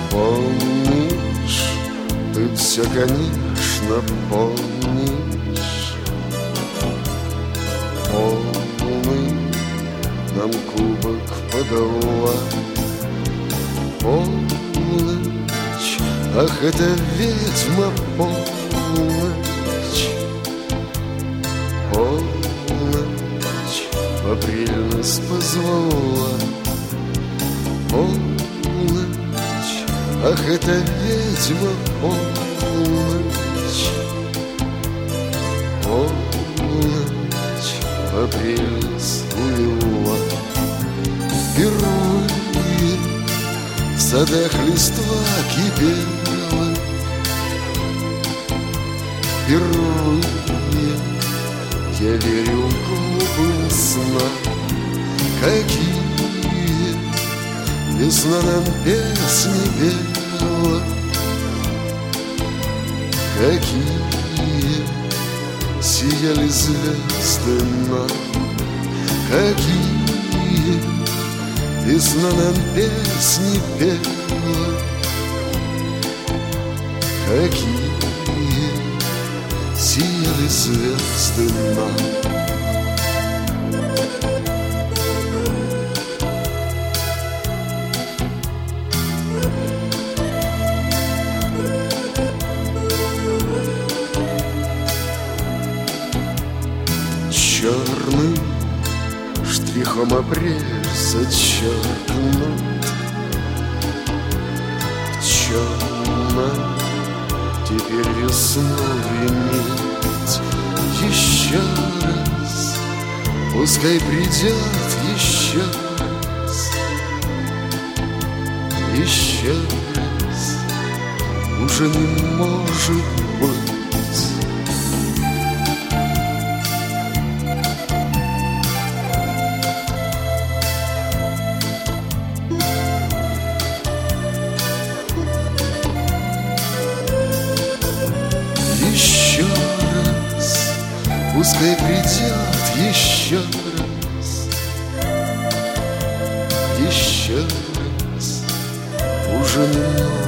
Помнишь, ты все, конечно, помнишь, полный нам кубок подала полночь. Ах, это ведьма полночь, полночь в апрель нас позвала полночь. Ах, это ведьма полночь, полночь в апрель нас увела. Впервые в садах листва кипела, впервые я верю глупым снам. Какие весна нам песни пела, какие сияли звезды нам, какие весна нам песни пела, какие сияли звезды нам. Черным штрихом апрель зачеркнут, в черном теперь весну винить. Еще раз, пускай придет еще раз, еще раз, уже не может быть. Еще раз, пускай придет еще раз, уже не